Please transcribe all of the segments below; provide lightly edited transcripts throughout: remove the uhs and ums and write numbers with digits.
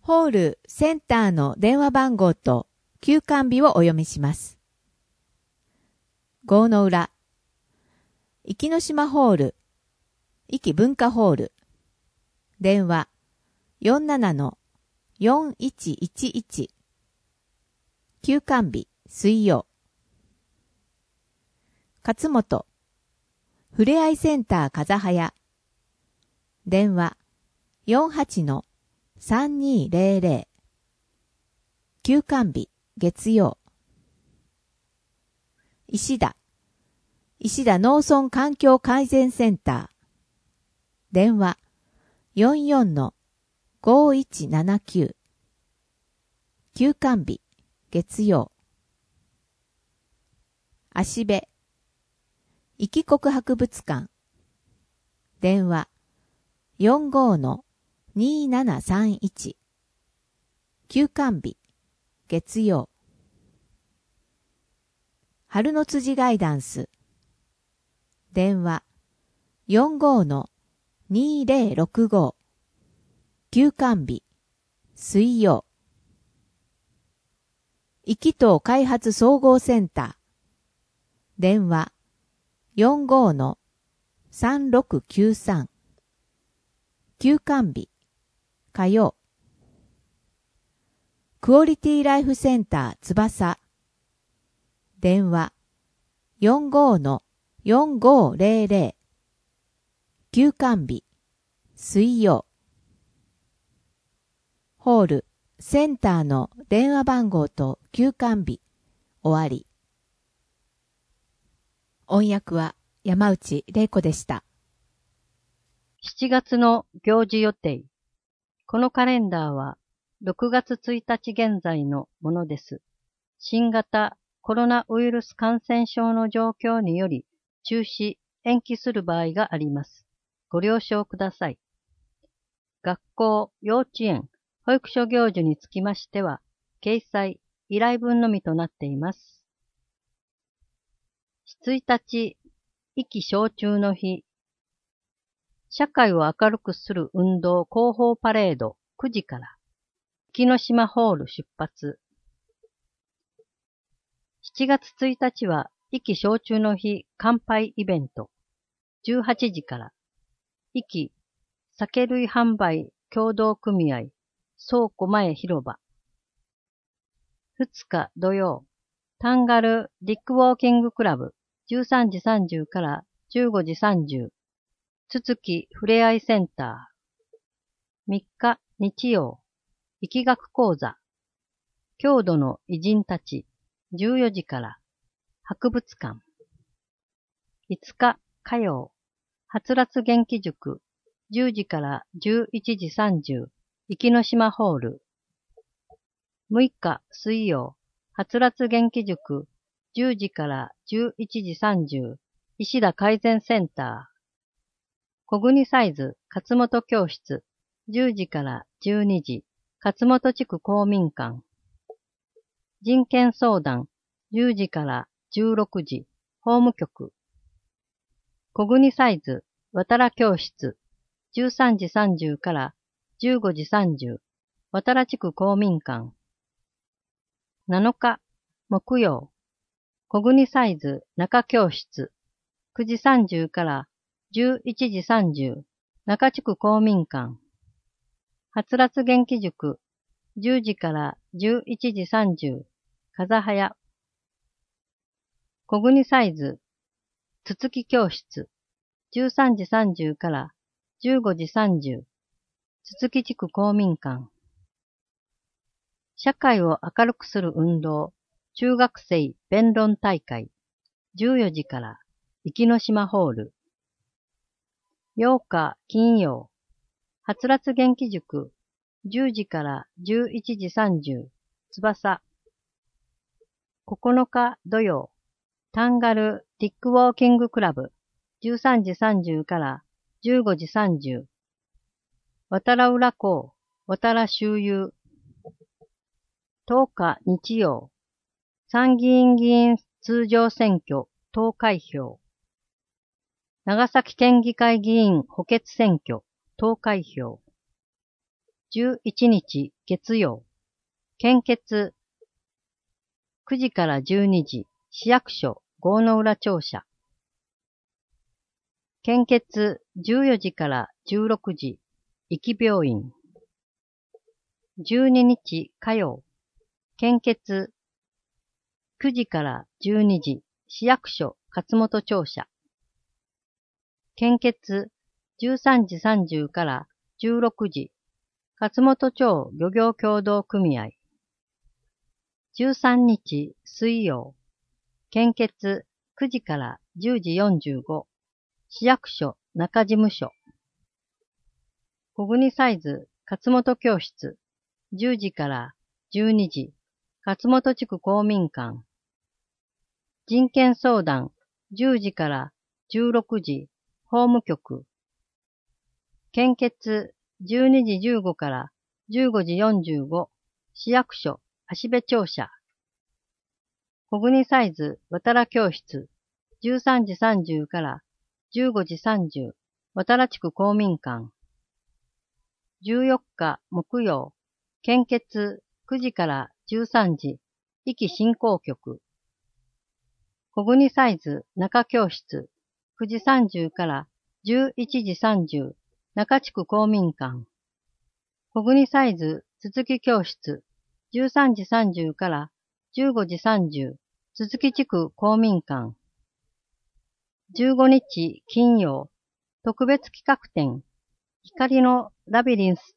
ホールセンターの電話番号と休館日をお読みします。郷の浦、壱岐島ホール、壱岐文化ホール、電話 47-4111、休館日水曜。勝本、ふれあいセンター風早、電話 48-3200、休館日月曜。石田農村環境改善センター、電話 44-5179、休館日月曜。芦部壱岐国博物館、電話 45-2731、休館日月曜。春の辻ガイダンス、電話 45-2065、休館日水曜。壱岐島開発総合センター、電話 45-3693、休館日火曜。クオリティライフセンター翼、電話 45-4500、休館日水曜。ホールセンターの電話番号と休館日終わり。音訳は山内玲子でした。 7月の行事予定。このカレンダーは6月1日現在のものです。新型コロナウイルス感染症の状況により中止、延期する場合があります。ご了承ください。学校、幼稚園、保育所行事につきましては、掲載、依頼文のみとなっています。1日、壱岐小中の日。社会を明るくする運動広報パレード9時から、壱岐島ホール出発。7月1日は、壱岐小中の日乾杯イベント、18時から、壱岐酒類販売協同組合倉庫前広場。2日土曜、タンガルディックウォーキングクラブ13時30から15時30、つつきふれあいセンター。3日日曜、疫学講座、郷土の偉人たち14時から博物館。5日火曜、はつらつ元気塾10時から11時30、壱岐島ホール。6日水曜、はつらつ元気塾10時から11時30、石田改善センター。小国サイズ勝本教室10時から12時、勝本地区公民館。人権相談10時から16時、法務局。小国サイズ渡良教室13時30から15時30、渡良地区公民館。7日木曜、小国サイズ中教室9時30から11時30、中地区公民館。はつらつ元気塾10時から11時30、風早。小国サイズつつき教室13時30から15時30、つつき地区公民館。社会を明るくする運動中学生弁論大会14時から壱岐島ホール。8日金曜、はつらつ元気塾10時から11時30、翼。9日土曜、タンガルディックウォーキングクラブ13時30から15時30、渡良浦港、渡良周遊。10日日曜、参議院議員通常選挙投開票。長崎県議会議員補欠選挙投開票。 11日月曜、献血9時から12時、市役所郷の浦庁舎。献血14時から16時、壱岐病院。12日火曜、献血9時から12時、市役所勝本庁舎。献血13時30から16時、勝本町漁業協同組合。13日水曜、献血9時から10時45、市役所中事務所。小国サイズ勝本教室10時から12時、勝本地区公民館。人権相談10時から16時、法務局。献血12時15から15時45、市役所芦部庁舎。小国サイズ渡良教室13時30から15時30、渡良地区公民館。14日木曜、献血9時から13時、壱岐振興局。小国サイズ中教室9時30から11時30、中地区公民館。小国サイズ続き教室13時30から15時30、続き地区公民館。15日金曜、特別企画展、光のラビリンス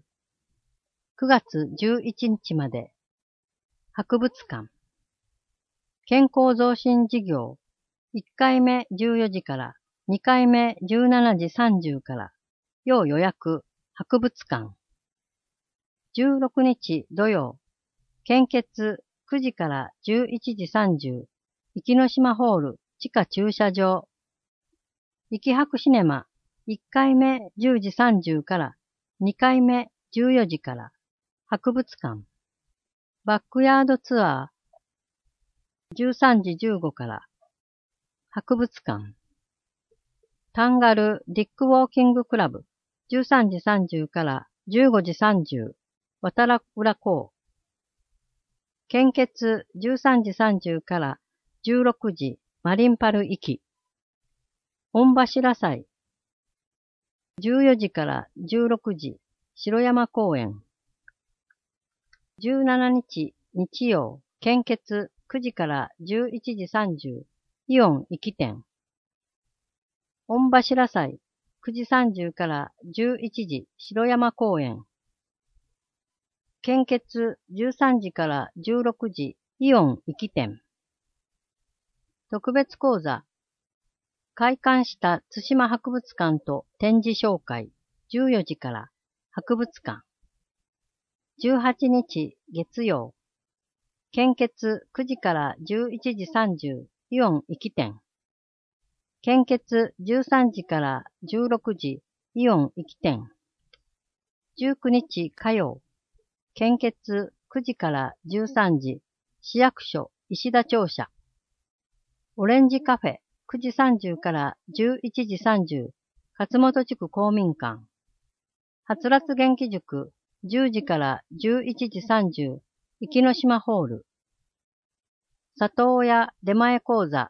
2、9月11日まで。博物館。健康増進事業、1回目14時から、2回目17時30から、要予約、博物館。16日土曜、献血9時から11時30、壱岐の島ホール地下駐車場。壱岐博シネマ、1回目10時30から、2回目14時から、博物館。バックヤードツアー、13時15から、博物館。タンガルディックウォーキングクラブ、13時30から15時30、渡良浦港。献血13時30から16時、マリンパル壱岐。御柱祭。14時から16時、城山公園。17日、日曜、献血9時から11時30、イオン壱岐店。御柱祭、9時30から11時、城山公園。献血13時から16時、イオン壱岐店。特別講座。開館した津島博物館と展示紹介、14時から博物館。18日月曜。献血9時から11時30、イオン壱岐店。献血13時から16時、イオン壱岐店。19日火曜。献血9時から13時、市役所石田庁舎。オレンジカフェ9時30から11時30、勝本地区公民館。はつらつ元気塾10時から11時30、壱岐の島ホール。里親出前講座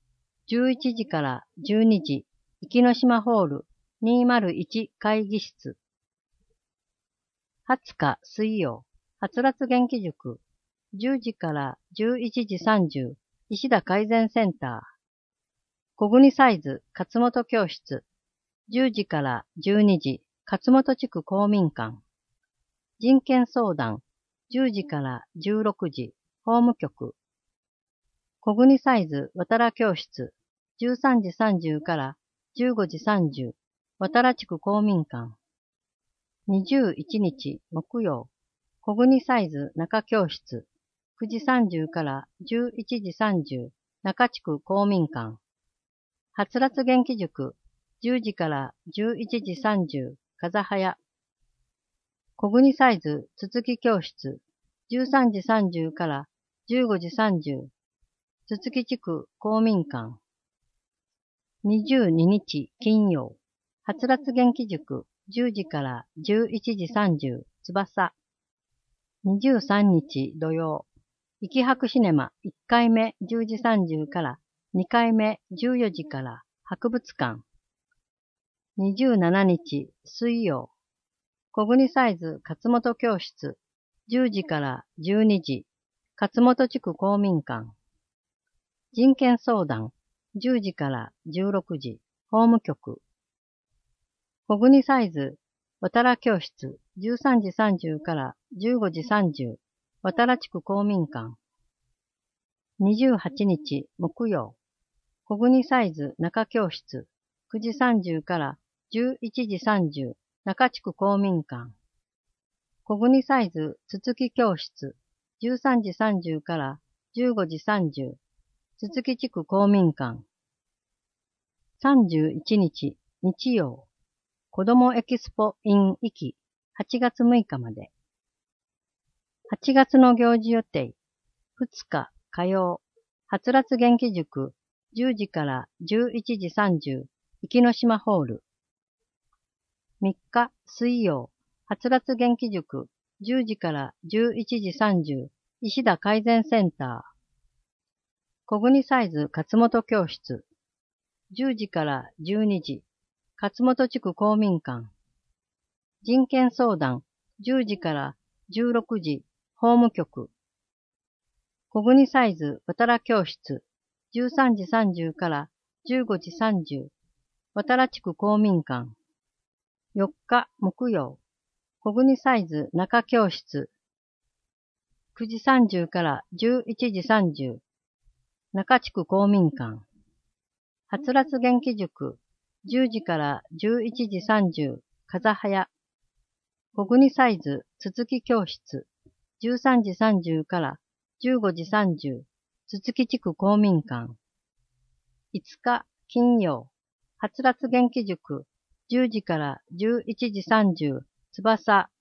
11時から12時、壱岐の島ホール201会議室。20日水曜、はつらつ元気塾10時から11時30、石田改善センター。小国サイズ勝本教室10時から12時、勝本地区公民館。人権相談10時から16時、法務局。小国サイズ渡良教室13時30から15時30、渡良地区公民館。21日木曜、小国サイズ中教室9時30から11時30、中地区公民館。はつらつ元気塾10時から11時30、風早。小国サイズ続き教室13時30から15時30、続き地区公民館。22日金曜、はつらつ元気塾10時から11時30、 翼。23日土曜、いきはくシネマ1回目10時30から2回目14時から博物館。27日水曜、小国サイズ勝本教室10時から12時、勝本地区公民館。人権相談10時から16時、法務局。小国サイズ渡良教室13時30から15時30、渡良地区公民館。28日木曜、小国サイズ中教室9時30から11時30、中地区公民館。小国サイズつつき教室13時30から15時30、つつき地区公民館。31日日曜、子どもエキスポ in 壱岐8月6日まで。8月の行事予定。2日火曜、はつらつ元気塾10時から11時30、壱岐島ホール。3日水曜、はつらつ元気塾10時から11時30、石田改善センター。小国サイズ勝本教室10時から12時、勝本地区公民館。人権相談10時から16時、法務局。小国サイズ渡良教室13時30から15時30、渡良地区公民館。4日木曜、小国サイズ中教室9時30から11時30、中地区公民館。はつらつ元気塾10時から11時30、風早。小国サイズつつき教室13時30から15時30、つつき地区公民館。5日金曜、はつらつ元気塾10時から11時30、翼